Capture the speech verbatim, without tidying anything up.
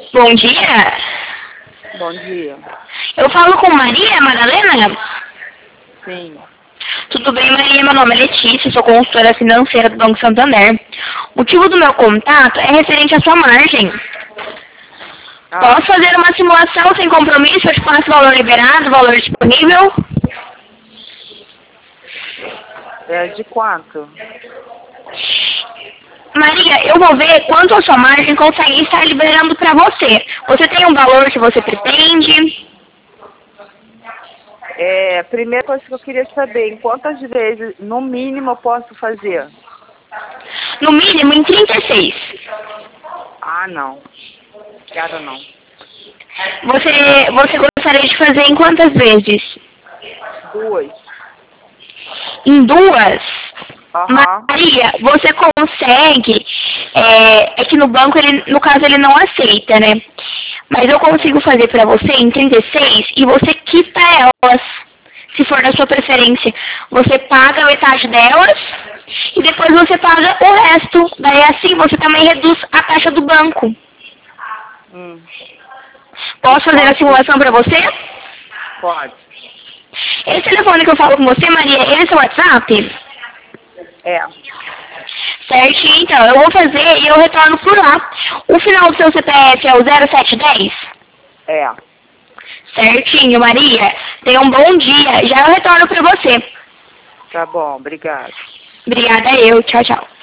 Bom dia. Bom dia. Eu falo com Maria Madalena? Sim. Tudo bem, Maria? Meu nome é Letícia, sou consultora financeira do Banco Santander. O motivo do meu contato é referente à sua margem. Ah, Posso fazer uma simulação sem compromisso? Eu te passo o valor liberado, o valor disponível? é de quanto? Maria, eu vou ver quanto a sua margem consegue estar liberando para você. Você tem um valor que você pretende? É, primeira coisa que eu queria saber, em quantas vezes, no mínimo, eu posso fazer? No mínimo em trinta e seis. Ah, não. Quero não. Você, você gostaria de fazer em quantas vezes? Duas. Em duas? Aham. Maria, você consegue, é, é que no banco, ele, no caso, ele não aceita, né? Mas eu consigo fazer pra você em trinta e seis e você quita elas, se for da sua preferência. Você paga metade delas e depois você paga o resto. Daí assim você também reduz a taxa do banco. Hum. Posso E fazer a quanto? simulação pra você? Pode. Esse telefone que eu falo com você, Maria, ele é seu WhatsApp? É. Certinho, então, eu vou fazer e eu retorno por lá. O final do seu C P F é o zero sete dez? É. Certinho, Maria. Tenha um bom dia. Já eu retorno pra você. Tá bom, obrigado. Obrigada eu. Tchau, tchau.